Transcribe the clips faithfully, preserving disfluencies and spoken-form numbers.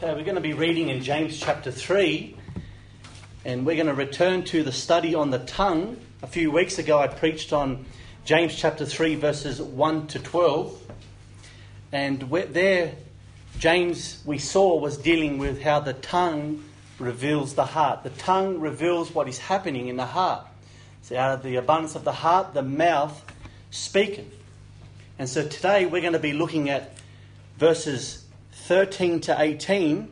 Okay, we're going to be reading in James chapter three, and we're going to return to the study on the tongue. A few weeks ago I preached on James chapter three verses one to twelve, and there James, we saw, was dealing with how the tongue reveals the heart. The tongue reveals what is happening in the heart. So out of the abundance of the heart, the mouth speaketh. And so today we're going to be looking at verses thirteen to eighteen,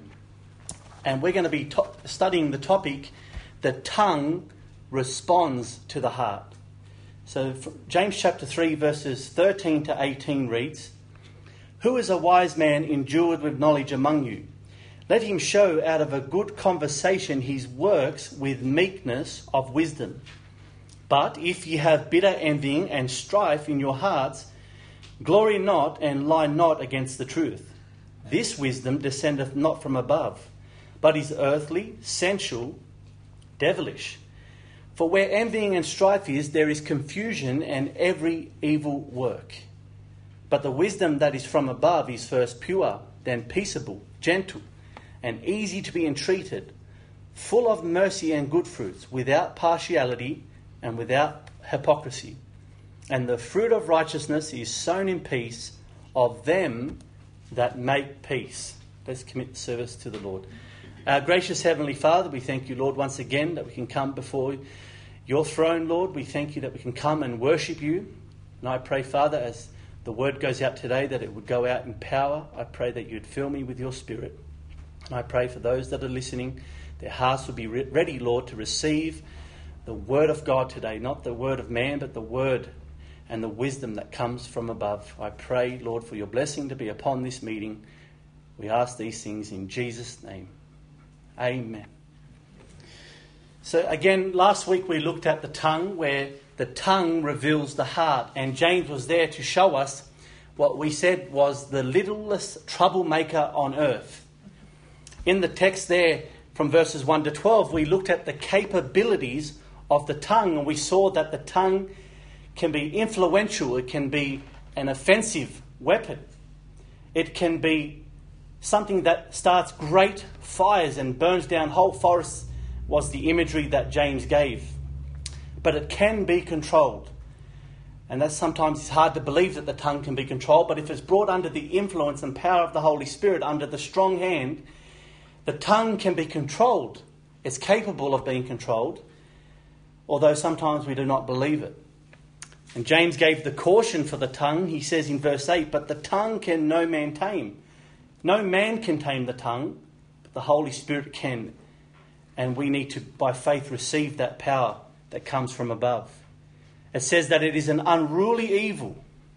and we're going to be to- studying the topic, the tongue responds to the heart. So James chapter three verses thirteen to eighteen reads, "Who is a wise man endued with knowledge among you? Let him show out of a good conversation his works with meekness of wisdom. But if ye have bitter envying and strife in your hearts, glory not and lie not against the truth. This wisdom descendeth not from above, but is earthly, sensual, devilish. For where envying and strife is, there is confusion and every evil work. But the wisdom that is from above is first pure, then peaceable, gentle, and easy to be entreated, full of mercy and good fruits, without partiality and without hypocrisy. And the fruit of righteousness is sown in peace of them that make peace." Let's commit service to the Lord. Our gracious Heavenly Father, we thank you, Lord, once again that we can come before your throne, Lord. We thank you that we can come and worship you. And I pray, Father, as the word goes out today, that it would go out in power. I pray that you'd fill me with your Spirit. And I pray for those that are listening, their hearts will be re- ready, Lord, to receive the word of God today, not the word of man, but the word and the wisdom that comes from above. I pray, Lord, for your blessing to be upon this meeting. We ask these things in Jesus' name. Amen. So again, last week we looked at the tongue, where the tongue reveals the heart. And James was there to show us what we said was the littlest troublemaker on earth. In the text there, from verses one to twelve, we looked at the capabilities of the tongue, and we saw that the tongue can be influential. It can be an offensive weapon. It can be something that starts great fires and burns down whole forests, was the imagery that James gave. But it can be controlled. And that sometimes it's hard to believe that the tongue can be controlled, but if it's brought under the influence and power of the Holy Spirit, under the strong hand, the tongue can be controlled. It's capable of being controlled, although sometimes we do not believe it. And James gave the caution for the tongue. He says in verse eight, "But the tongue can no man tame." No man can tame the tongue, but the Holy Spirit can. And we need to, by faith, receive that power that comes from above. It says that it is an unruly evil,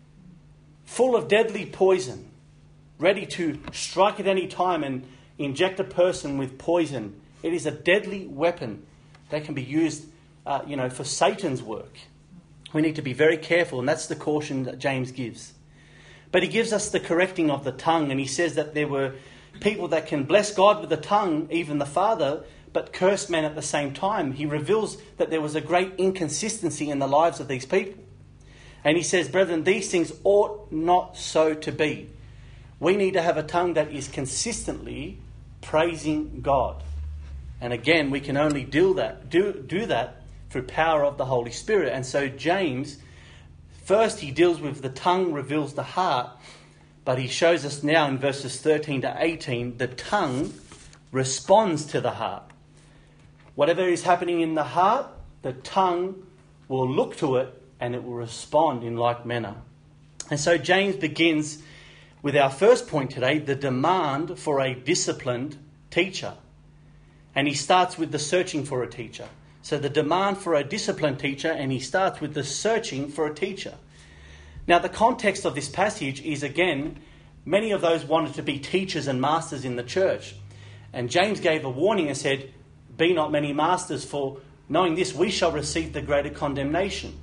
full of deadly poison, ready to strike at any time and inject a person with poison. It is a deadly weapon that can be used, uh, you know, for Satan's work. We need to be very careful, and that's the caution that James gives. But he gives us the correcting of the tongue, and he says that there were people that can bless God with the tongue, even the Father, but curse men at the same time. He reveals that there was a great inconsistency in the lives of these people. And he says, "Brethren, these things ought not so to be." We need to have a tongue that is consistently praising God. And again, we can only do that, do, do that through power of the Holy Spirit. And so James, first he deals with the tongue reveals the heart, but he shows us now in verses thirteen to eighteen, the tongue responds to the heart. Whatever is happening in the heart, the tongue will look to it and it will respond in like manner. And so James begins with our first point today, the demand for a disciplined teacher. And he starts with the searching for a teacher. So the demand for a disciplined teacher, and he starts with the searching for a teacher. Now the context of this passage is, again, many of those wanted to be teachers and masters in the church. And James gave a warning and said, "Be not many masters, for knowing this we shall receive the greater condemnation."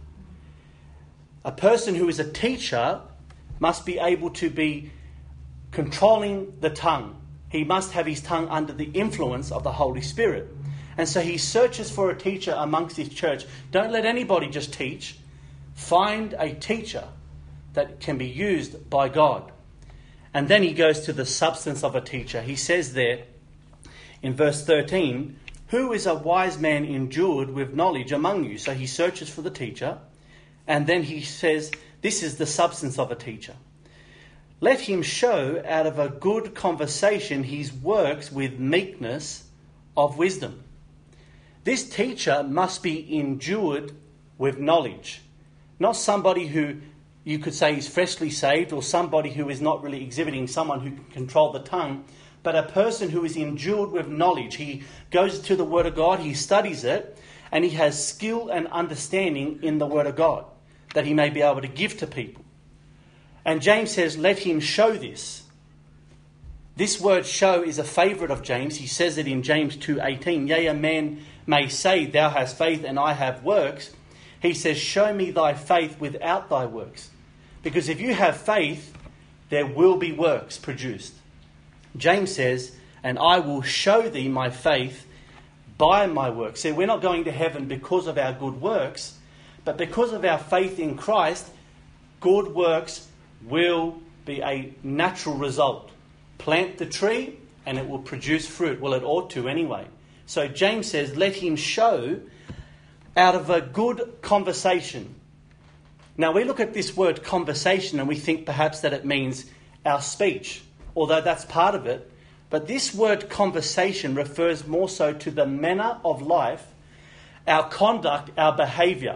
A person who is a teacher must be able to be controlling the tongue. He must have his tongue under the influence of the Holy Spirit. And so he searches for a teacher amongst his church. Don't let anybody just teach. Find a teacher that can be used by God. And then he goes to the substance of a teacher. He says there in verse thirteen, who is a wise man endued with knowledge among you? So he searches for the teacher. And then he says, this is the substance of a teacher. Let him show out of a good conversation his works with meekness of wisdom. This teacher must be endued with knowledge. Not somebody who you could say is freshly saved, or somebody who is not really exhibiting someone who can control the tongue, but a person who is endued with knowledge. He goes to the Word of God, he studies it, and he has skill and understanding in the Word of God that he may be able to give to people. And James says, let him show this. This word show is a favourite of James. He says it in James two eighteen. Yea, a man may say, thou hast faith and I have works. He says, show me thy faith without thy works. Because if you have faith, there will be works produced. James says, and I will show thee my faith by my works. See, we're not going to heaven because of our good works, but because of our faith in Christ, good works will be a natural result. Plant the tree and it will produce fruit. Well, it ought to anyway. So James says, let him show out of a good conversation. Now we look at this word conversation and we think perhaps that it means our speech, although that's part of it. But this word conversation refers more so to the manner of life, our conduct, our behaviour.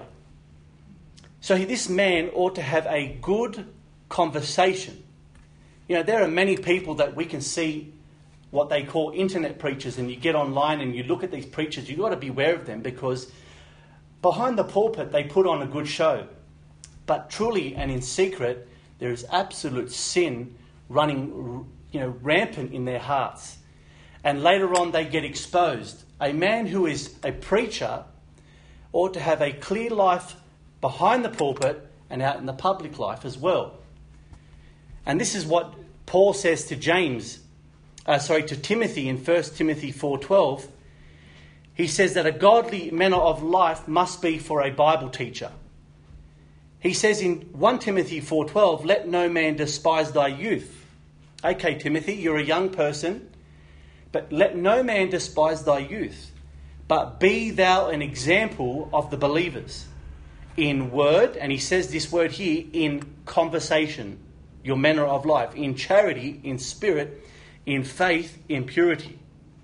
So this man ought to have a good conversation. You know, there are many people that we can see what they call internet preachers, and you get online and you look at these preachers, you've got to beware of them, because behind the pulpit they put on a good show. But truly and in secret, there is absolute sin running, you know, rampant in their hearts. And later on they get exposed. A man who is a preacher ought to have a clear life behind the pulpit and out in the public life as well. And this is what Paul says to James, uh, sorry, to Timothy in First Timothy four twelve. He says that a godly manner of life must be for a Bible teacher. He says in First Timothy four twelve, let no man despise thy youth. Okay, Timothy, you're a young person, but let no man despise thy youth, but be thou an example of the believers in word, and he says this word here, in conversation, your manner of life, in charity, in spirit, in faith, in purity.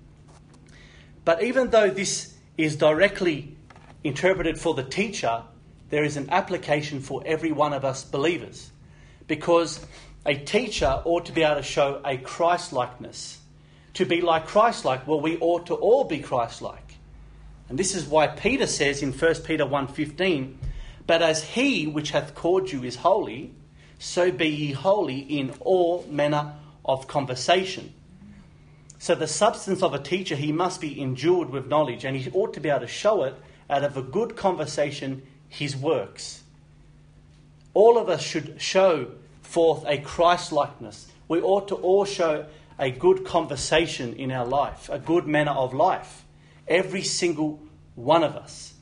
But even though this is directly interpreted for the teacher, there is an application for every one of us believers. Because a teacher ought to be able to show a Christ-likeness. To be like Christ-like, well, we ought to all be Christ-like. And this is why Peter says in First Peter one fifteen, but as he which hath called you is holy, so be ye holy in all manner of conversation. So the substance of a teacher, he must be endued with knowledge, and he ought to be able to show it out of a good conversation, his works. All of us should show forth a Christ-likeness. We ought to all show a good conversation in our life, a good manner of life. Every single one of us.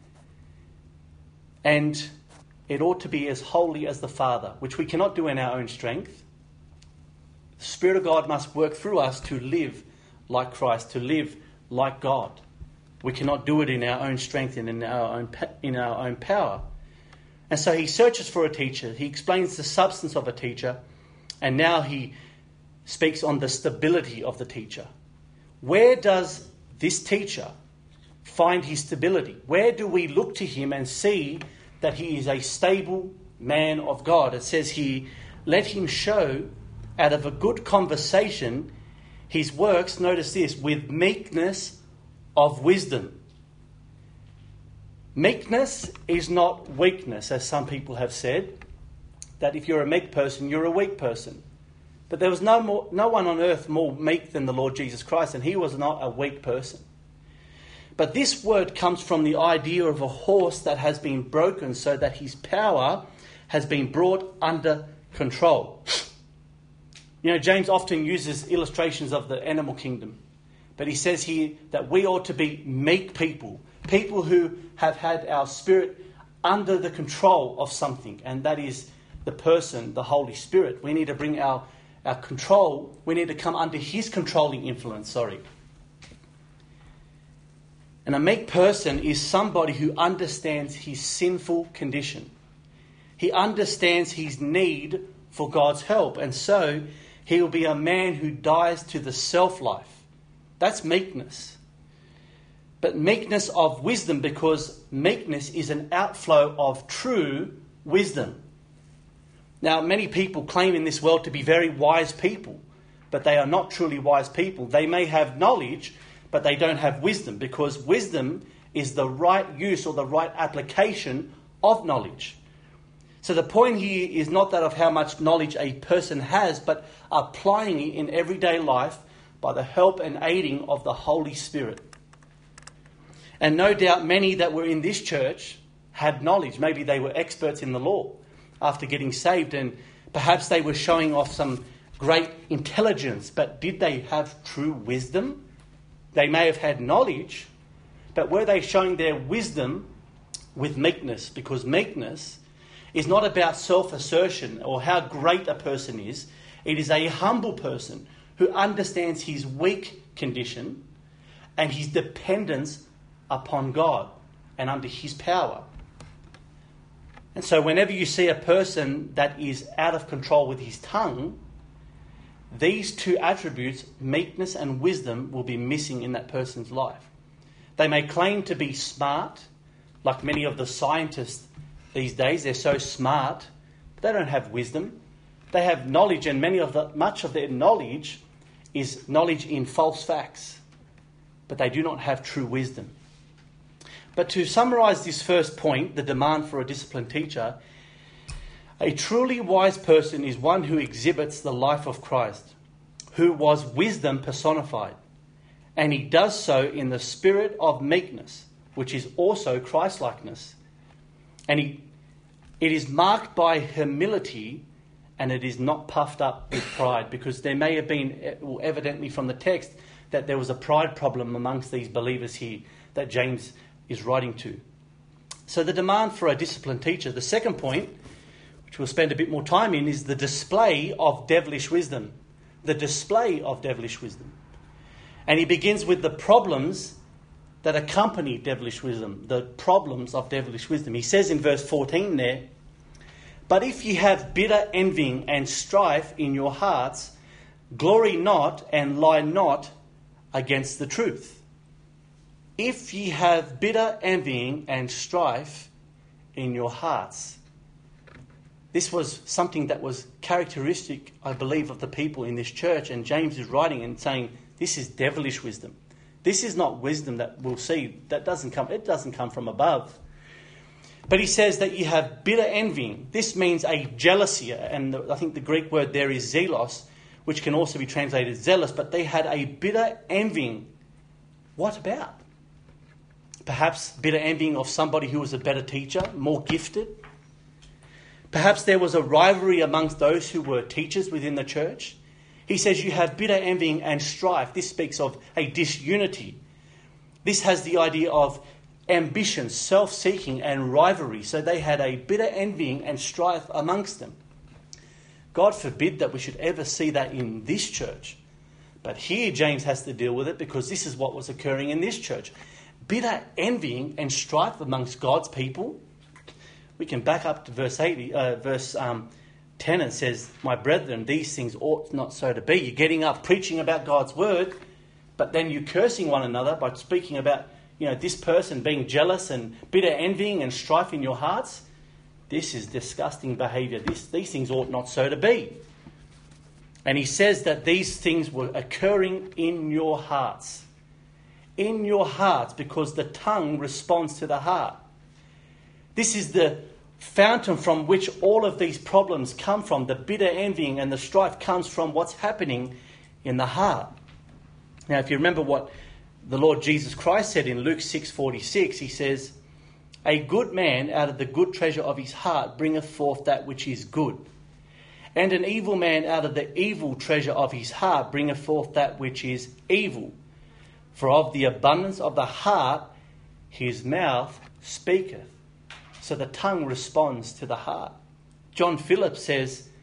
And it ought to be as holy as the Father, which we cannot do in our own strength. The Spirit of God must work through us to live like Christ, to live like God. We cannot do it in our own strength and in our own in our own power. And so he searches for a teacher. He explains the substance of a teacher, and now he speaks on the stability of the teacher. Where does this teacher find his stability? Where do we look to him and see that he is a stable man of God? It says here, let him show out of a good conversation his works, notice this, with meekness of wisdom. Meekness is not weakness, as some people have said, that if you're a meek person, you're a weak person. But there was no more, no one on earth more meek than the Lord Jesus Christ, and he was not a weak person. But this word comes from the idea of a horse that has been broken so that his power has been brought under control. You know, James often uses illustrations of the animal kingdom. But he says here that we ought to be meek people. People who have had our spirit under the control of something. And that is the person, the Holy Spirit. We need to bring our, our control, we need to come under his controlling influence, sorry. And a meek person is somebody who understands his sinful condition. He understands his need for God's help, and so he will be a man who dies to the self-life. That's meekness. But meekness of wisdom, because meekness is an outflow of true wisdom. Now, many people claim in this world to be very wise people, but they are not truly wise people. They may have knowledge, but they don't have wisdom, because wisdom is the right use or the right application of knowledge. So the point here is not that of how much knowledge a person has, but applying it in everyday life by the help and aiding of the Holy Spirit. And no doubt many that were in this church had knowledge. Maybe they were experts in the law after getting saved, and perhaps they were showing off some great intelligence, but did they have true wisdom? They may have had knowledge, but were they showing their wisdom with meekness? Because meekness is not about self-assertion or how great a person is. It is a humble person who understands his weak condition and his dependence upon God and under his power. And so whenever you see a person that is out of control with his tongue, these two attributes, meekness and wisdom, will be missing in that person's life. They may claim to be smart, like many of the scientists these days. They're so smart, but they don't have wisdom. They have knowledge, and many of the, much of their knowledge is knowledge in false facts, but they do not have true wisdom. But to summarize this first point, the demand for a disciplined teacher, a truly wise person is one who exhibits the life of Christ, who was wisdom personified. And he does so in the spirit of meekness, which is also Christ-likeness. And he, it is marked by humility, and it is not puffed up with pride, because there may have been, well, evidently from the text, that there was a pride problem amongst these believers here that James is writing to. So the demand for a disciplined teacher. The second point, which we'll spend a bit more time in, is the display of devilish wisdom. The display of devilish wisdom. And he begins with the problems that accompany devilish wisdom. The problems of devilish wisdom. He says in verse fourteen there, "But if ye have bitter envying and strife in your hearts, glory not and lie not against the truth." If ye have bitter envying and strife in your hearts. This was something that was characteristic, I believe, of the people in this church. And James is writing and saying, this is devilish wisdom. This is not wisdom that we'll see. That doesn't come, it doesn't come from above. But he says that you have bitter envying. This means a jealousy. And I think the Greek word there is zelos, which can also be translated zealous. But they had a bitter envying. What about? Perhaps bitter envying of somebody who was a better teacher, more gifted. Perhaps there was a rivalry amongst those who were teachers within the church. He says you have bitter envying and strife. This speaks of a disunity. This has the idea of ambition, self-seeking and rivalry. So they had a bitter envying and strife amongst them. God forbid that we should ever see that in this church. But here James has to deal with it because this is what was occurring in this church. Bitter envying and strife amongst God's people. We can back up to verse eighty, uh, verse um, ten. It says, "My brethren, these things ought not so to be." You're getting up, preaching about God's word, but then you're cursing one another by speaking about, you know, this person being jealous and bitter envying and strife in your hearts. This is disgusting behaviour. This, these things ought not so to be. And he says that these things were occurring in your hearts. In your hearts, because the tongue responds to the heart. This is the fountain from which all of these problems come from. The bitter envying and the strife comes from what's happening in the heart. Now, if you remember what the Lord Jesus Christ said in Luke six forty-six, he says, "A good man out of the good treasure of his heart bringeth forth that which is good. And an evil man out of the evil treasure of his heart bringeth forth that which is evil. For of the abundance of the heart his mouth speaketh." So the tongue responds to the heart. John Phillips says,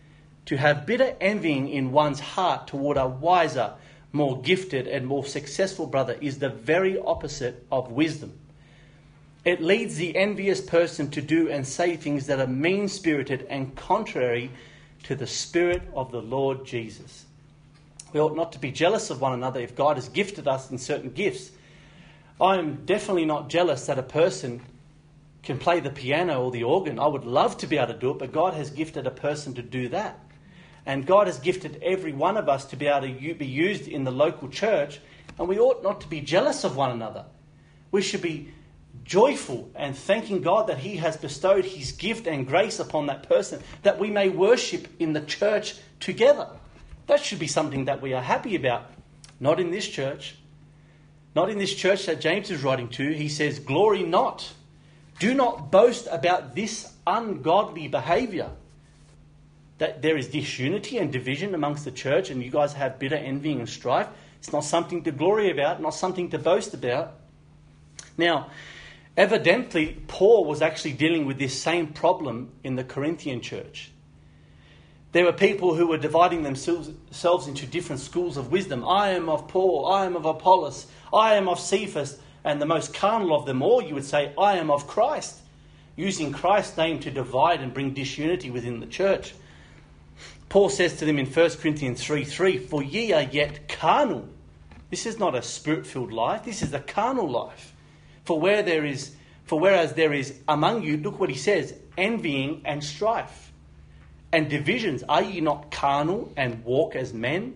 To have bitter envying in one's heart toward a wiser, more gifted and more successful brother is the very opposite of wisdom. It leads the envious person to do and say things that are mean-spirited and contrary to the Spirit of the Lord Jesus. We ought not to be jealous of one another if God has gifted us in certain gifts. I am definitely not jealous that a person can play the piano or the organ. I would love to be able to do it, but God has gifted a person to do that. And God has gifted every one of us to be able to be used in the local church, and we ought not to be jealous of one another. We should be joyful and thanking God that He has bestowed His gift and grace upon that person, that we may worship in the church together. That should be something that we are happy about. Not in this church. Not in this church that James is writing to. He says, glory not. Do not boast about this ungodly behaviour. That there is disunity and division amongst the church and you guys have bitter envying and strife. It's not something to glory about, not something to boast about. Now, evidently, Paul was actually dealing with this same problem in the Corinthian church. There were people who were dividing themselves into different schools of wisdom. I am of Paul, I am of Apollos, I am of Cephas, and the most carnal of them all, you would say, I am of Christ, using Christ's name to divide and bring disunity within the church. Paul says to them in First Corinthians three three, for ye are yet carnal. This is not a spirit-filled life, this is a carnal life. For where there is, for whereas there is among you, look what he says, envying and strife and divisions, are ye not carnal and walk as men?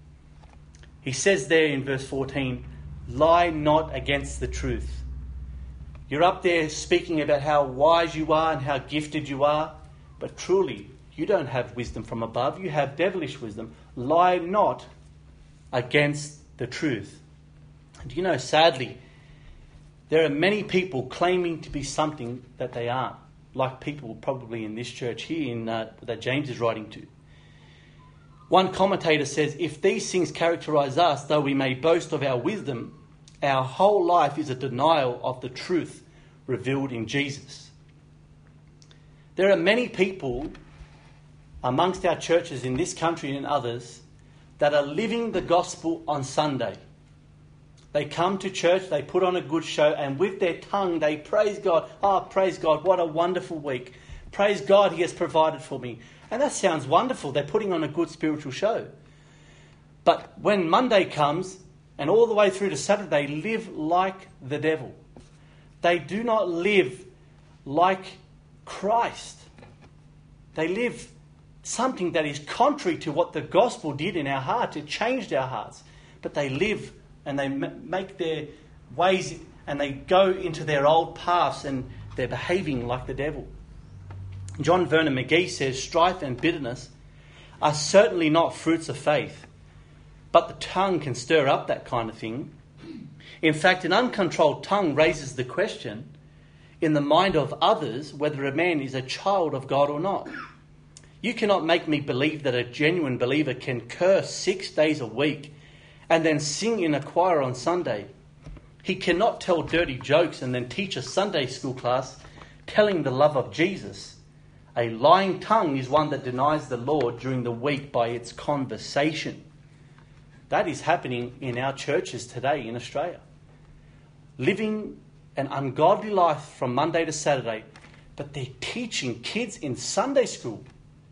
He says there in verse fourteen, lie not against the truth. You're up there speaking about how wise you are and how gifted you are, but truly, you don't have wisdom from above. You have devilish wisdom. Lie not against the truth. Do you know, sadly, there are many people claiming to be something that they aren't, like people probably in this church here in, uh, that James is writing to. One commentator says, if these things characterize us, though we may boast of our wisdom, our whole life is a denial of the truth revealed in Jesus. There are many people amongst our churches in this country and others that are living the gospel on Sunday. They come to church, they put on a good show, and with their tongue they praise God. Oh, praise God, what a wonderful week. Praise God, He has provided for me. And that sounds wonderful. They're putting on a good spiritual show. But when Monday comes, and all the way through to Saturday, they live like the devil. They do not live like Christ. They live something that is contrary to what the gospel did in our hearts. It changed our hearts. But they live and they make their ways and they go into their old paths and they're behaving like the devil. John Vernon McGee says, strife and bitterness are certainly not fruits of faith, but the tongue can stir up that kind of thing. In fact, an uncontrolled tongue raises the question in the mind of others whether a man is a child of God or not. You cannot make me believe that a genuine believer can curse six days a week and then sing in a choir on Sunday. He cannot tell dirty jokes and then teach a Sunday school class telling the love of Jesus. A lying tongue is one that denies the Lord during the week by its conversation. That is happening in our churches today in Australia. Living an ungodly life from Monday to Saturday, but they're teaching kids in Sunday school.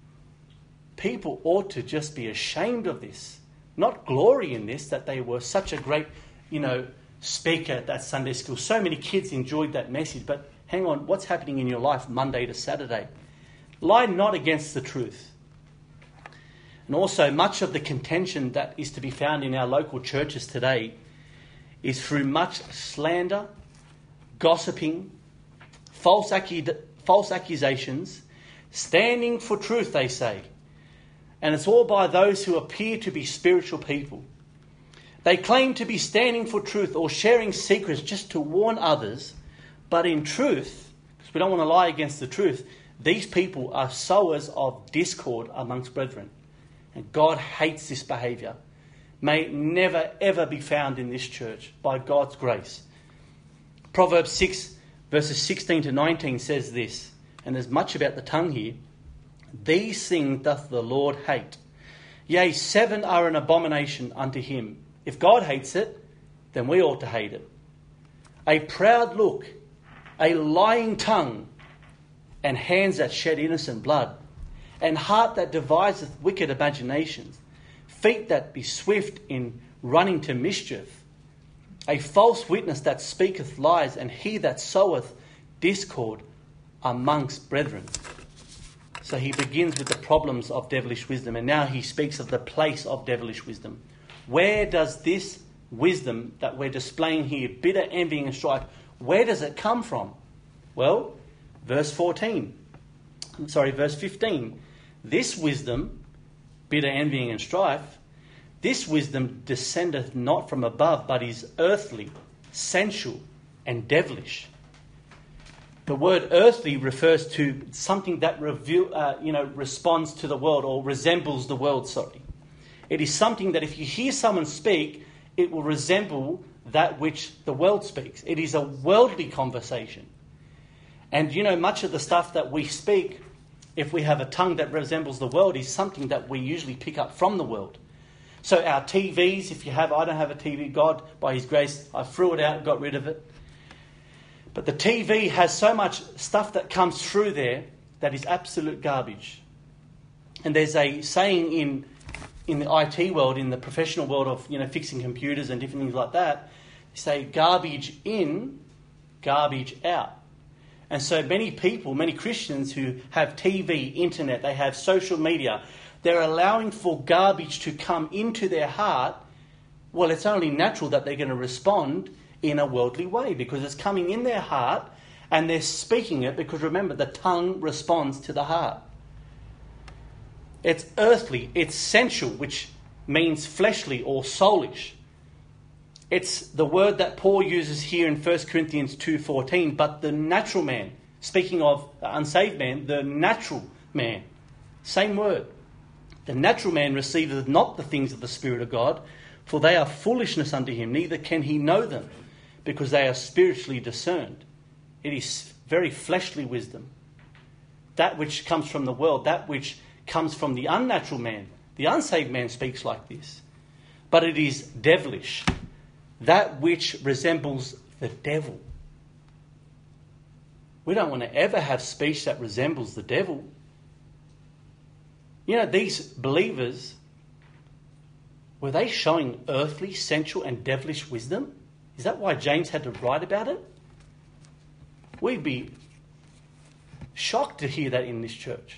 People ought to just be ashamed of this, not glory in this, that they were such a great, you know, speaker at that Sunday school. So many kids enjoyed that message, but hang on, what's happening in your life Monday to Saturday? Lie not against the truth. And also, much of the contention that is to be found in our local churches today is through much slander, gossiping, false, accu- false accusations, standing for truth, they say. And it's all by those who appear to be spiritual people. They claim to be standing for truth or sharing secrets just to warn others, but in truth, because we don't want to lie against the truth, these people are sowers of discord amongst brethren. And God hates this behaviour. May it never ever be found in this church by God's grace. Proverbs six verses sixteen to nineteen says this, and there's much about the tongue here. These things doth the Lord hate. Yea, seven are an abomination unto him. If God hates it, then we ought to hate it. A proud look, a lying tongue, and hands that shed innocent blood, and heart that deviseth wicked imaginations, feet that be swift in running to mischief, a false witness that speaketh lies, and he that soweth discord amongst brethren. So he begins with the problems of devilish wisdom, and now he speaks of the place of devilish wisdom. Where does this wisdom that we're displaying here, bitter, envying and strife, where does it come from? Well, verse fourteen. I'm sorry, verse fifteen. This wisdom, bitter, envying and strife, this wisdom descendeth not from above, but is earthly, sensual, and devilish. The word earthly refers to something that reveal, uh, you know, responds to the world or resembles the world, sorry. It is something that if you hear someone speak, it will resemble that which the world speaks. It is a worldly conversation. And, you know, much of the stuff that we speak, if we have a tongue that resembles the world, is something that we usually pick up from the world. So our T Vs, if you have, I don't have a T V, God, by his grace, I threw it out, got rid of it. But the T V has so much stuff that comes through there that is absolute garbage. And there's a saying in in the I T world, in the professional world of, you know, fixing computers and different things like that, they say garbage in, garbage out. And so many people, many Christians who have T V, internet, they have social media, they're allowing for garbage to come into their heart. Well, it's only natural that they're going to respond in a worldly way because it's coming in their heart and they're speaking it, because remember, the tongue responds to the heart. It's earthly, it's sensual, which means fleshly or soulish. It's the word that Paul uses here in First Corinthians two fourteen, but the natural man, speaking of the unsaved man, the natural man, same word. The natural man receiveth not the things of the Spirit of God, for they are foolishness unto him, neither can he know them, because they are spiritually discerned. It is very fleshly wisdom. That which comes from the world, that which comes from the unnatural man. The unsaved man speaks like this. But it is devilish. That which resembles the devil. We don't want to ever have speech that resembles the devil. You know, these believers, were they showing earthly, sensual and devilish wisdom? Is that why James had to write about it? We'd be shocked to hear that in this church.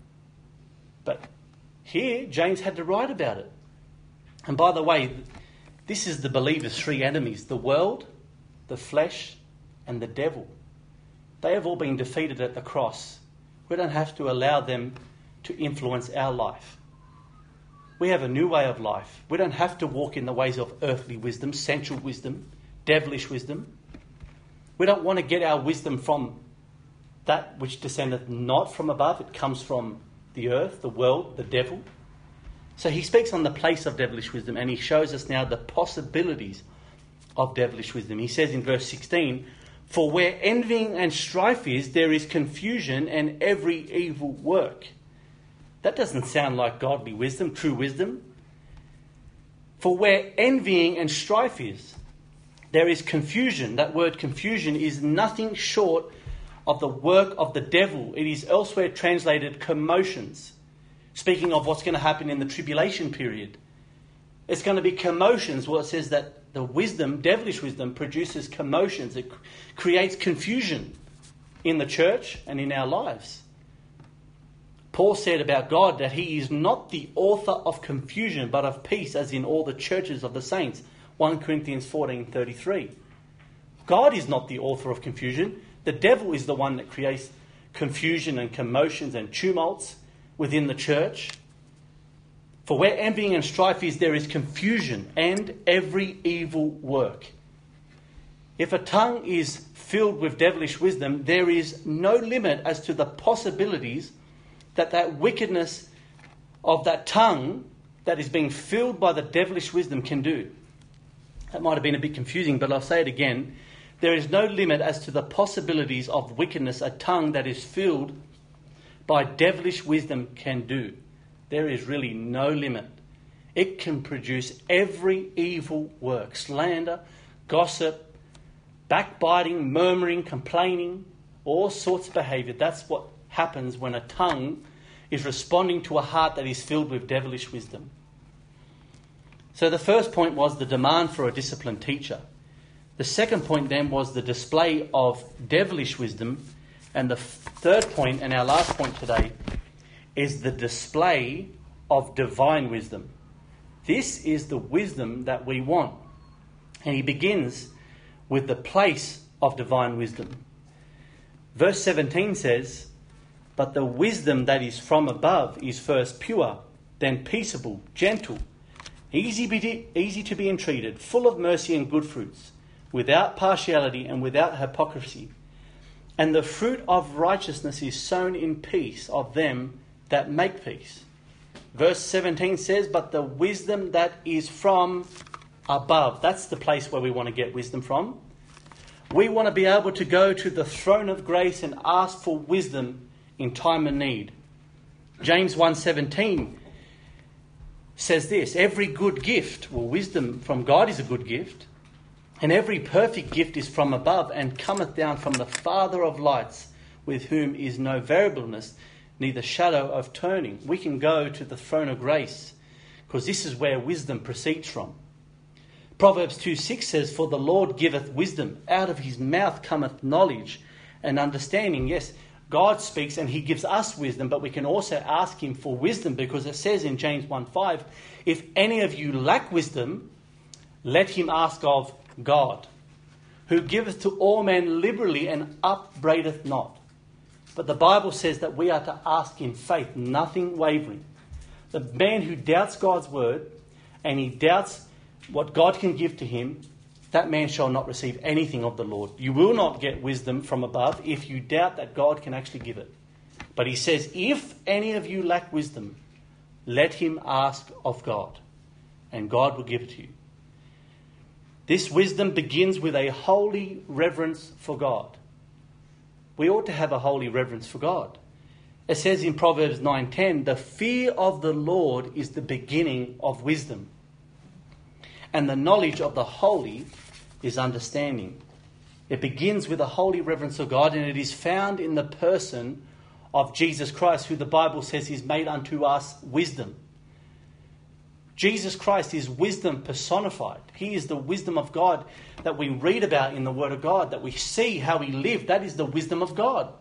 But here, James had to write about it. And by the way, this is the believer's three enemies: the world, the flesh, and the devil. They have all been defeated at the cross. We don't have to allow them to influence our life. We have a new way of life. We don't have to walk in the ways of earthly wisdom, sensual wisdom, devilish wisdom. We don't want to get our wisdom from that which descendeth not from above. It comes from the earth, the world, the devil. So he speaks on the place of devilish wisdom, and he shows us now the possibilities of devilish wisdom. He says in verse sixteen, "For where envying and strife is, there is confusion and every evil work." That doesn't sound like godly wisdom, true wisdom. For where envying and strife is, there is confusion. That word confusion is nothing short of the work of the devil. It is elsewhere translated commotions. Speaking of what's going to happen in the tribulation period. It's going to be commotions. Well, it says that the wisdom, devilish wisdom, produces commotions. It creates confusion in the church and in our lives. Paul said about God that he is not the author of confusion, but of peace, as in all the churches of the saints. First Corinthians fourteen thirty-three. God is not the author of confusion. The devil is the one that creates confusion and commotions and tumults within the church. For where envying and strife is, there is confusion and every evil work. If a tongue is filled with devilish wisdom, there is no limit as to the possibilities that that wickedness of that tongue that is being filled by the devilish wisdom can do. That might have been a bit confusing, but I'll say it again. There is no limit as to the possibilities of wickedness, a tongue that is filled by devilish wisdom can do. There is really no limit. It can produce every evil work, slander, gossip, backbiting, murmuring, complaining, all sorts of behaviour. That's what happens when a tongue is responding to a heart that is filled with devilish wisdom. So the first point was the demand for a disciplined teacher. The second point then was the display of devilish wisdom. And the third point, and our last point today, is the display of divine wisdom. This is the wisdom that we want. And he begins with the place of divine wisdom. Verse seventeen says, "But the wisdom that is from above is first pure, then peaceable, gentle, easy, be, easy to be entreated, full of mercy and good fruits, without partiality and without hypocrisy. And the fruit of righteousness is sown in peace of them that make peace." Verse seventeen says, "But the wisdom that is from above." That's the place where we want to get wisdom from. We want to be able to go to the throne of grace and ask for wisdom in time of need. James one seventeen says this, "Every good gift," well, wisdom from God is a good gift, "and every perfect gift is from above and cometh down from the Father of lights, with whom is no variableness, neither shadow of turning." We can go to the throne of grace because this is where wisdom proceeds from. Proverbs two six says, "For the Lord giveth wisdom, out of his mouth cometh knowledge and understanding." Yes, God speaks and he gives us wisdom, but we can also ask him for wisdom because it says in James one five, "If any of you lack wisdom, let him ask of God, who giveth to all men liberally and upbraideth not." But the Bible says that we are to ask in faith, nothing wavering. The man who doubts God's word and he doubts what God can give to him, that man shall not receive anything of the Lord. You will not get wisdom from above if you doubt that God can actually give it. But he says, if any of you lack wisdom, let him ask of God, and God will give it to you. This wisdom begins with a holy reverence for God. We ought to have a holy reverence for God. It says in Proverbs nine ten, "The fear of the Lord is the beginning of wisdom, and the knowledge of the holy is understanding." It begins with a holy reverence of God, and it is found in the person of Jesus Christ, who the Bible says is made unto us wisdom. Jesus Christ is wisdom personified. He is the wisdom of God that we read about in the Word of God, that we see how he lived. That is the wisdom of God.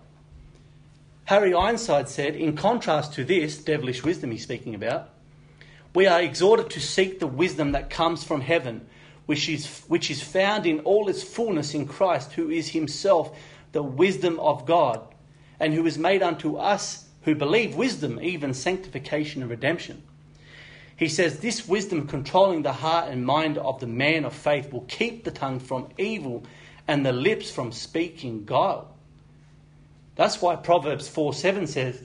Harry Ironside said, in contrast to this devilish wisdom he's speaking about, "We are exhorted to seek the wisdom that comes from heaven, which is, which is found in all its fullness in Christ, who is himself the wisdom of God, and who is made unto us who believe wisdom, even sanctification and redemption." He says this wisdom, controlling the heart and mind of the man of faith, will keep the tongue from evil and the lips from speaking guile. That's why Proverbs four seven says,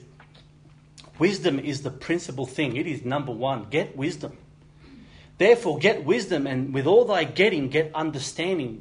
wisdom is the principal thing. It is number one. Get wisdom. Therefore, get wisdom, and with all thy getting, get understanding.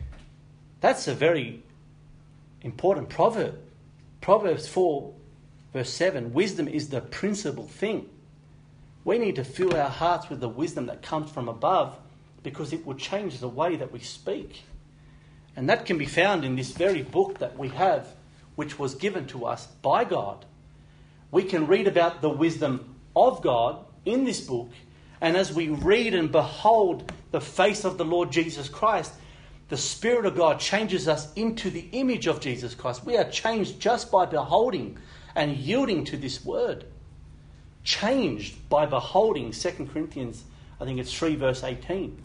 That's a very important proverb. Proverbs four, verse seven, wisdom is the principal thing. We need to fill our hearts with the wisdom that comes from above, because it will change the way that we speak. And that can be found in this very book that we have, which was given to us by God. We can read about the wisdom of God in this book, and as we read and behold the face of the Lord Jesus Christ, the Spirit of God changes us into the image of Jesus Christ. We are changed just by beholding and yielding to this word. Changed by beholding, Second Corinthians, I think it's three verse eighteen.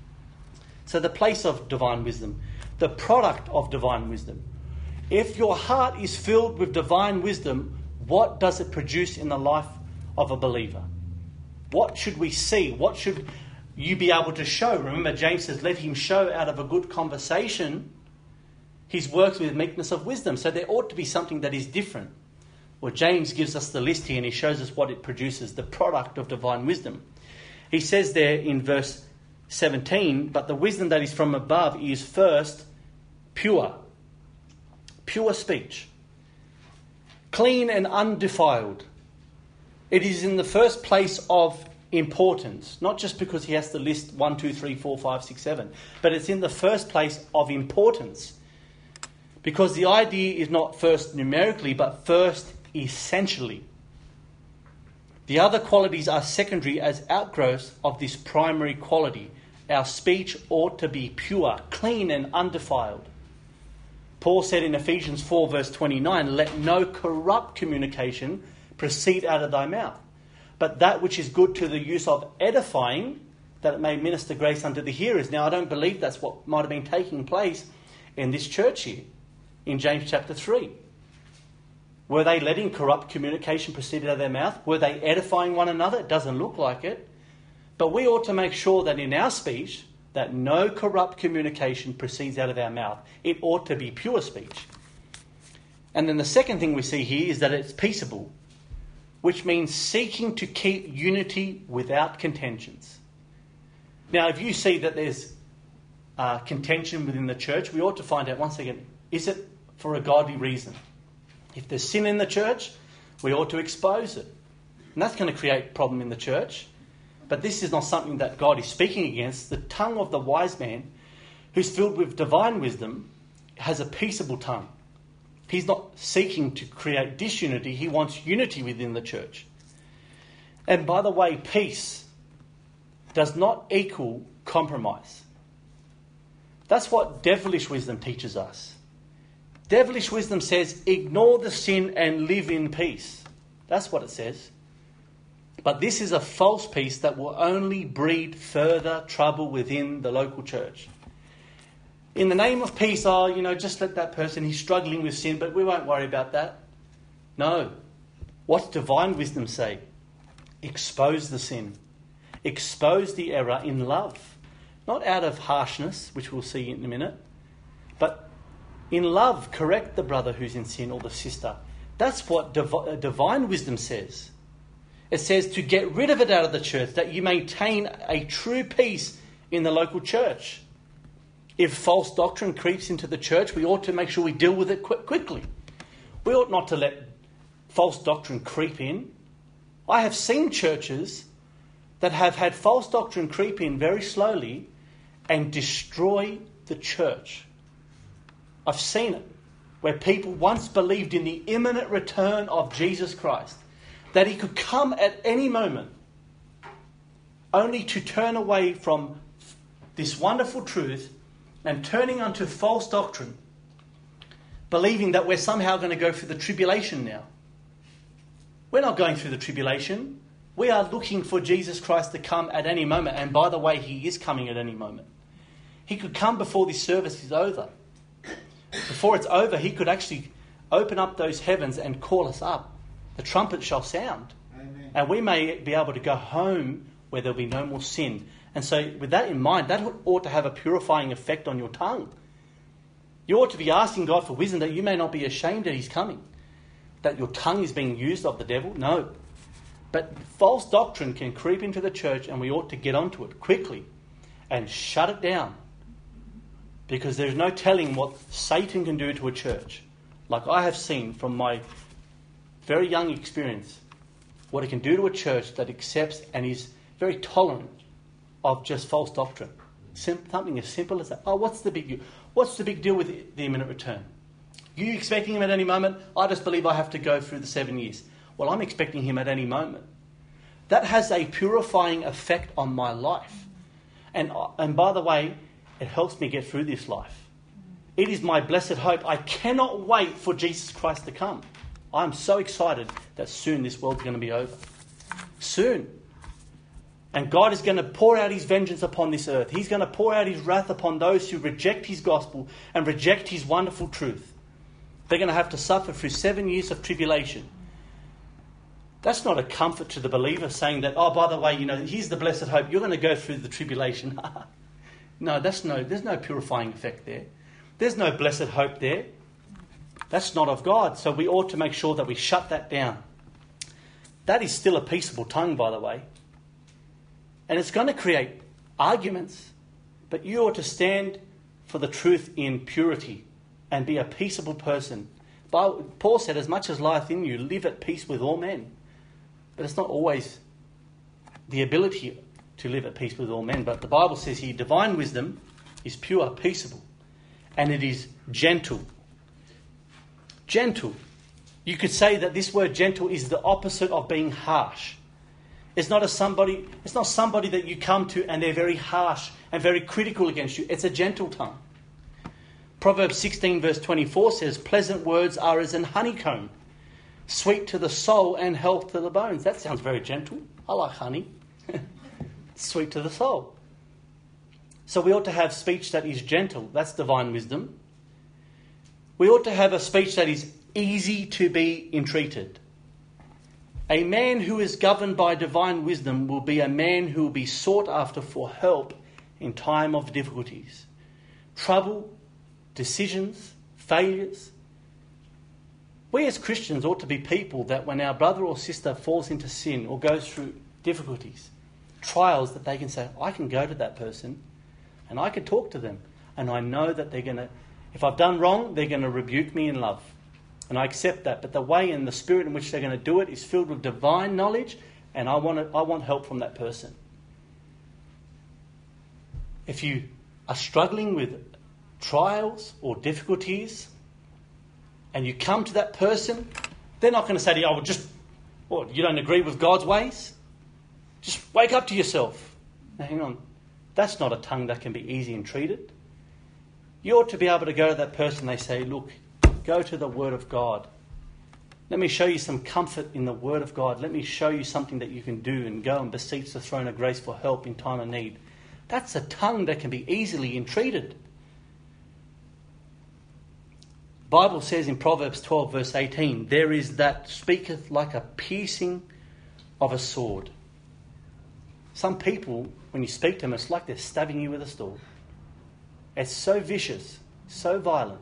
So the place of divine wisdom, the product of divine wisdom. If your heart is filled with divine wisdom, what does it produce in the life of a believer? What should we see? What should you be able to show? Remember, James says, let him show out of a good conversation his works with meekness of wisdom. So there ought to be something that is different. Well, James gives us the list here and he shows us what it produces, the product of divine wisdom. He says there in verse seventeen, but the wisdom that is from above is first pure. Pure speech. clean and undefiled. It is in the first place of importance, not just because he has to list one, two, three, four, five, six, seven, but it's in the first place of importance. Because the idea is not first numerically, but first essentially. The other qualities are secondary as outgrowths of this primary quality. Our speech ought to be pure, clean and undefiled. Paul said in Ephesians four verse twenty-nine, let no corrupt communication proceed out of thy mouth, but that which is good to the use of edifying, that it may minister grace unto the hearers. Now I don't believe that's what might have been taking place in this church here, in James chapter three. Were they letting corrupt communication proceed out of their mouth? Were they edifying one another? It doesn't look like it. But we ought to make sure that in our speech, that no corrupt communication proceeds out of our mouth. It ought to be pure speech. And then the second thing we see here is that it's peaceable, which means seeking to keep unity without contentions. Now, if you see that there's uh, contention within the church, we ought to find out once again, is it for a godly reason? If there's sin in the church, we ought to expose it. And that's going to create a problem in the church. But this is not something that God is speaking against. The tongue of the wise man, who's filled with divine wisdom, has a peaceable tongue. He's not seeking to create disunity. He wants unity within the church. And by the way, peace does not equal compromise. That's what devilish wisdom teaches us. Devilish wisdom says, ignore the sin and live in peace. That's what it says. But this is a false peace that will only breed further trouble within the local church. In the name of peace, oh, you know, just let that person, he's struggling with sin, but we won't worry about that. No. What's divine wisdom say? Expose the sin. Expose the error in love. Not out of harshness, which we'll see in a minute, but in love, correct the brother who's in sin or the sister. That's what div- divine wisdom says. It says to get rid of it out of the church, that you maintain a true peace in the local church. If false doctrine creeps into the church, we ought to make sure we deal with it qu- quickly. We ought not to let false doctrine creep in. I have seen churches that have had false doctrine creep in very slowly and destroy the church. I've seen it, where people once believed in the imminent return of Jesus Christ, that he could come at any moment, only to turn away from this wonderful truth and turning unto false doctrine, believing that we're somehow going to go through the tribulation now. We're not going through the tribulation. We are looking for Jesus Christ to come at any moment. And by the way, he is coming at any moment. He could come before this service is over. Before it's over, he could actually open up those heavens and call us up. The trumpet shall sound. Amen. And we may be able to go home where there'll be no more sin. And so with that in mind, that ought to have a purifying effect on your tongue. You ought to be asking God for wisdom that you may not be ashamed that he's coming. That your tongue is being used of the devil. No. But false doctrine can creep into the church, and we ought to get onto it quickly and shut it down. Because there's no telling what Satan can do to a church. Like I have seen from my very young experience, what it can do to a church that accepts and is very tolerant of just false doctrine. Sim- something as simple as that. Oh, what's the big deal? What's the big deal with the, the imminent return? You expecting him at any moment? I just believe I have to go through the seven years. Well, I'm expecting him at any moment. That has a purifying effect on my life. And, and by the way, it helps me get through this life. It is my blessed hope. I cannot wait for Jesus Christ to come. I'm so excited that soon this world's going to be over. Soon. And God is going to pour out his vengeance upon this earth. He's going to pour out his wrath upon those who reject his gospel and reject his wonderful truth. They're going to have to suffer through seven years of tribulation. That's not a comfort to the believer, saying that, oh, by the way, you know, here's the blessed hope. You're going to go through the tribulation. No, that's no, there's no purifying effect there. There's no blessed hope there. That's not of God. So we ought to make sure that we shut that down. That is still a peaceable tongue, by the way. And it's going to create arguments. But you ought to stand for the truth in purity and be a peaceable person But Paul said, as much as lieth in you, live at peace with all men. But it's not always the ability to live at peace with all men. But the Bible says here, divine wisdom is pure, peaceable, and it is gentle. Gentle. You could say that this word gentle is the opposite of being harsh. It's not a somebody, it's not somebody that you come to and they're very harsh and very critical against you. It's a gentle tongue. Proverbs sixteen verse twenty-four says, pleasant words are as an honeycomb, sweet to the soul and health to the bones. That sounds very gentle. I like honey. Sweet to the soul. So we ought to have speech that is gentle. That's divine wisdom. We ought to have a speech that is easy to be entreated. A man who is governed by divine wisdom will be a man who will be sought after for help in time of difficulties, trouble, decisions, failures. We as Christians ought to be people that when our brother or sister falls into sin or goes through difficulties, trials, that they can say, I can go to that person and I can talk to them, and I know that they're going to, if I've done wrong, they're going to rebuke me in love. And I accept that. But the way and the spirit in which they're going to do it is filled with divine knowledge, and I want to, I want help from that person. If you are struggling with trials or difficulties and you come to that person, they're not going to say to you, oh, well, just, what, you don't agree with God's ways? Just wake up to yourself. Now, hang on. That's not a tongue that can be easy and treated. You ought to be able to go to that person, they say, look, go to the Word of God. Let me show you some comfort in the Word of God. Let me show you something that you can do, and go and beseech the throne of grace for help in time of need. That's a tongue that can be easily entreated. The Bible says in Proverbs twelve verse eighteen, there is that speaketh like a piercing of a sword. Some people, when you speak to them, it's like they're stabbing you with a sword. It's so vicious, so violent.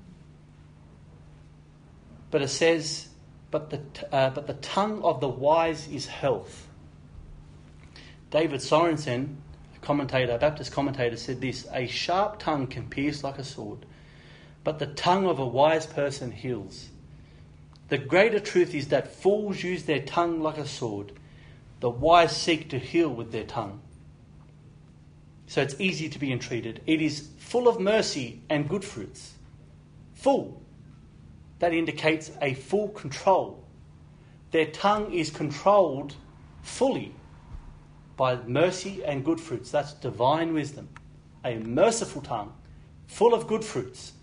But it says, but the, uh, but the tongue of the wise is health. David Sorensen, a commentator, a Baptist commentator, said this, a sharp tongue can pierce like a sword, but the tongue of a wise person heals. The greater truth is that fools use their tongue like a sword. The wise seek to heal with their tongue. So it's easy to be entreated. It is full of mercy and good fruits. Full. That indicates a full control. Their tongue is controlled fully by mercy and good fruits. That's divine wisdom. A merciful tongue, full of good fruits.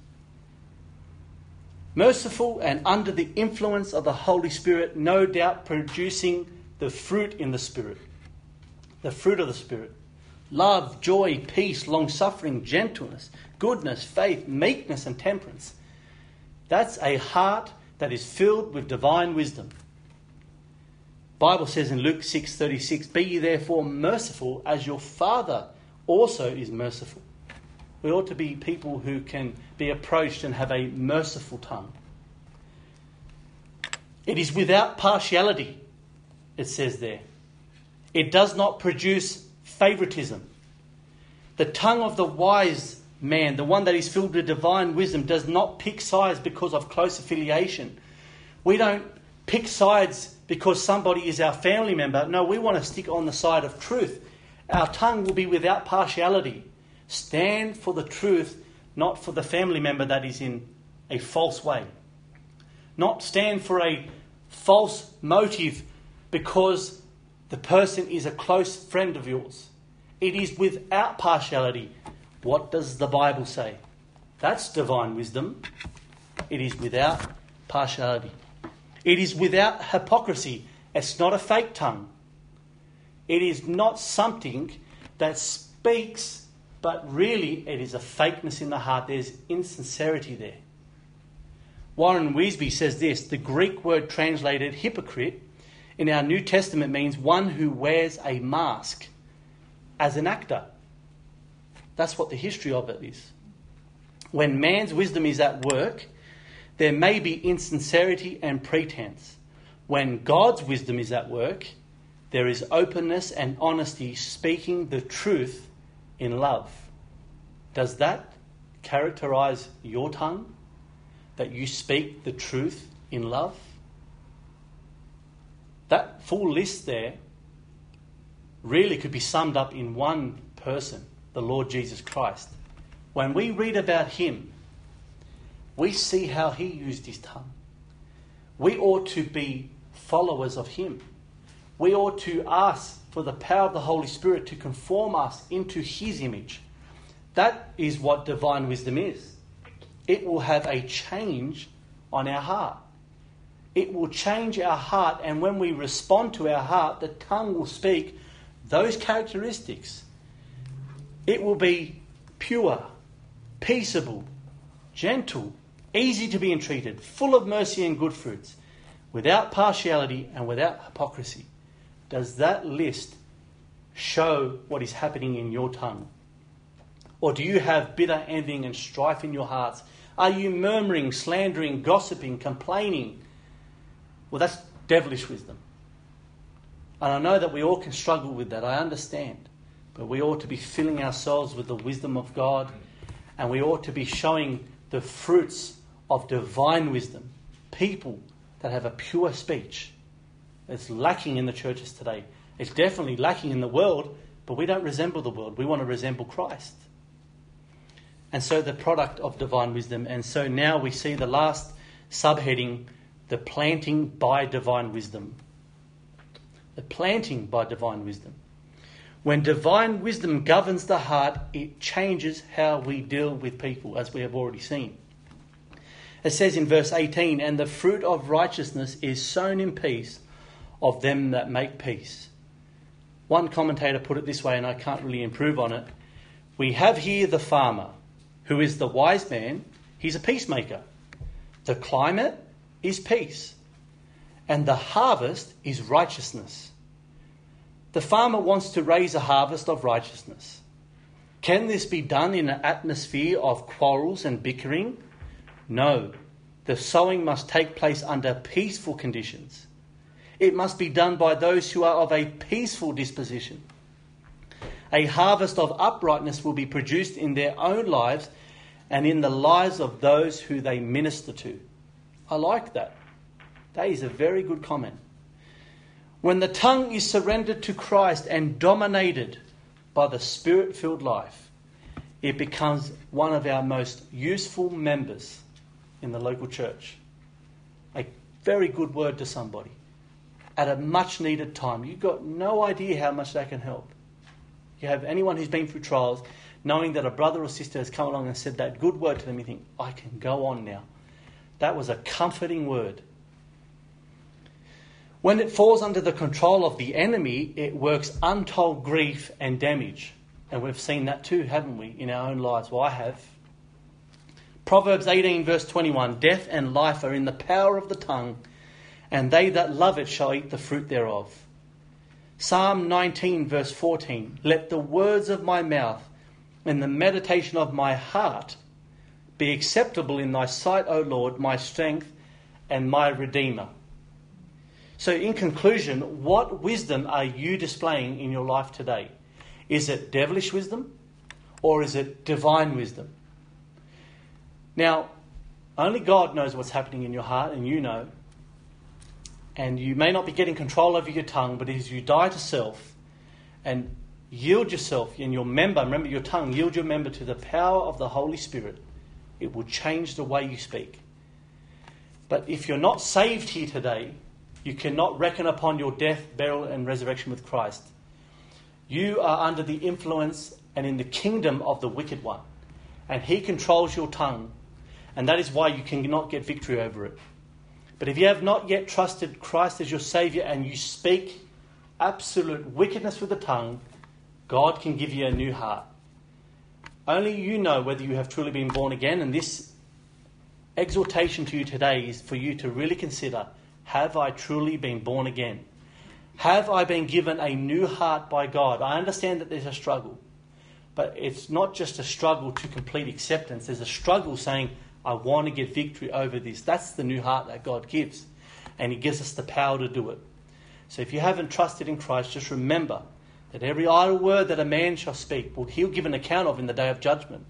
Merciful and under the influence of the Holy Spirit, no doubt producing the fruit in the Spirit. The fruit of the Spirit. Love, joy, peace, long-suffering, gentleness, goodness, faith, meekness and temperance. That's a heart that is filled with divine wisdom. The Bible says in Luke six thirty-six, be ye therefore merciful as your Father also is merciful. We ought to be people who can be approached and have a merciful tongue. It is without partiality, it says there. It does not produce favoritism. The tongue of the wise man, the one that is filled with divine wisdom, does not pick sides because of close affiliation. We don't pick sides because somebody is our family member. No, we want to stick on the side of truth. Our tongue will be without partiality. Stand for the truth, not for the family member that is in a false way. Not stand for a false motive because the person is a close friend of yours. It is without partiality. What does the Bible say? That's divine wisdom. It is without partiality. It is without hypocrisy. It's not a fake tongue. It is not something that speaks, but really it is a fakeness in the heart. There's insincerity there. Warren Wiersbe says this, the Greek word translated hypocrite in our New Testament means one who wears a mask as an actor. That's what the history of it is. When man's wisdom is at work, there may be insincerity and pretense. When God's wisdom is at work, there is openness and honesty, speaking the truth in love. Does that characterize your tongue? that you speak the truth in love? That full list there really could be summed up in one person, the Lord Jesus Christ. When we read about him, we see how he used his tongue. We ought to be followers of him. We ought to ask for the power of the Holy Spirit to conform us into his image. That is what divine wisdom is. It will have a change on our heart. It will change our heart, and when we respond to our heart, the tongue will speak those characteristics. It will be pure, peaceable, gentle, easy to be entreated, full of mercy and good fruits, without partiality and without hypocrisy. Does that list show what is happening in your tongue? Or do you have bitter envying and strife in your hearts? Are you murmuring, slandering, gossiping, complaining? Well, that's devilish wisdom. And I know that we all can struggle with that. I understand. But we ought to be filling ourselves with the wisdom of God. And we ought to be showing the fruits of divine wisdom. People that have a pure speech. It's lacking in the churches today. It's definitely lacking in the world, but we don't resemble the world. We want to resemble Christ. And so the product of divine wisdom. And so now we see the last subheading, the planting by divine wisdom. The planting by divine wisdom. When divine wisdom governs the heart, it changes how we deal with people, as we have already seen. It says in verse eighteen, and the fruit of righteousness is sown in peace of them that make peace. One commentator put it this way, and I can't really improve on it. We have here the farmer, who is the wise man. He's a peacemaker. The climate is peace. And the harvest is righteousness. The farmer wants to raise a harvest of righteousness. Can this be done in an atmosphere of quarrels and bickering? No. The sowing must take place under peaceful conditions. It must be done by those who are of a peaceful disposition. A harvest of uprightness will be produced in their own lives and in the lives of those who they minister to. I like that. That is a very good comment. When the tongue is surrendered to Christ and dominated by the Spirit-filled life, it becomes one of our most useful members in the local church. A very good word to somebody at a much needed time. You've got no idea how much that can help. You have anyone who's been through trials, knowing that a brother or sister has come along and said that good word to them, you think, I can go on now. That was a comforting word. When it falls under the control of the enemy, it works untold grief and damage. And we've seen that too, haven't we, in our own lives? Well, I have. Proverbs eighteen verse twenty-one, death and life are in the power of the tongue, and they that love it shall eat the fruit thereof. Psalm nineteen verse fourteen, let the words of my mouth and the meditation of my heart be acceptable in thy sight, O Lord, my strength and my Redeemer. So in conclusion, what wisdom are you displaying in your life today? Is it devilish wisdom or is it divine wisdom? Now, only God knows what's happening in your heart, and you know. And you may not be getting control over your tongue, but as you die to self and yield yourself and your member, remember your tongue, yield your member to the power of the Holy Spirit, it will change the way you speak. But if you're not saved here today, you cannot reckon upon your death, burial and resurrection with Christ. You are under the influence and in the kingdom of the wicked one. And he controls your tongue. And that is why you cannot get victory over it. But if you have not yet trusted Christ as your Saviour and you speak absolute wickedness with the tongue, God can give you a new heart. Only you know whether you have truly been born again. And this exhortation to you today is for you to really consider, have I truly been born again? Have I been given a new heart by God? I understand that there's a struggle. But it's not just a struggle to complete acceptance. There's a struggle saying, I want to get victory over this. That's the new heart that God gives. And he gives us the power to do it. So if you haven't trusted in Christ, just remember that every idle word that a man shall speak, well, he'll give an account of in the day of judgment.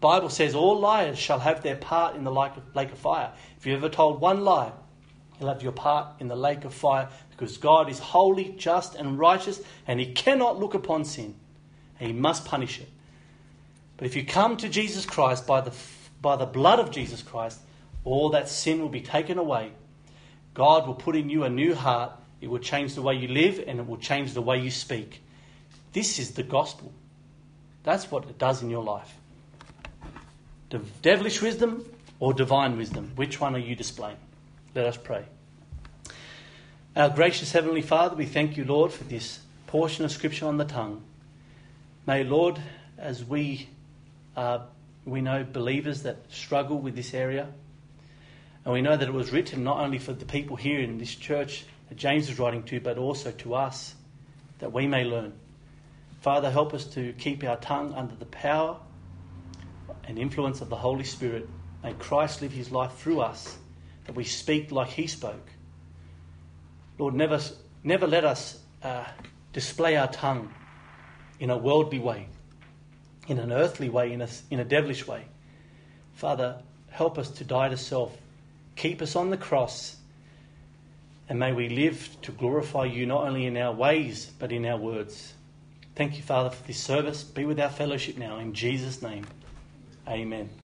Bible says all liars shall have their part in the lake of, lake of fire. If you ever told one lie, you'll have your part in the lake of fire, because God is holy, just and righteous, and he cannot look upon sin. And he must punish it. But if you come to Jesus Christ by the, by the blood of Jesus Christ, all that sin will be taken away. God will put in you a new heart. It will change the way you live, and it will change the way you speak. This is the gospel. That's what it does in your life. The devilish wisdom or divine wisdom? Which one are you displaying? Let us pray. Our gracious Heavenly Father, we thank you, Lord, for this portion of Scripture on the tongue. May, Lord, as we are, we know believers that struggle with this area, and we know that it was written not only for the people here in this church that James is writing to, but also to us, that we may learn. Father, help us to keep our tongue under the power and influence of the Holy Spirit. May Christ live his life through us, that we speak like he spoke. Lord, never, never let us uh, display our tongue in a worldly way, in an earthly way, in a, in a devilish way. Father, help us to die to self. Keep us on the cross, and may we live to glorify you not only in our ways, but in our words. Thank you, Father, for this service. Be with our fellowship now. In Jesus' name, amen.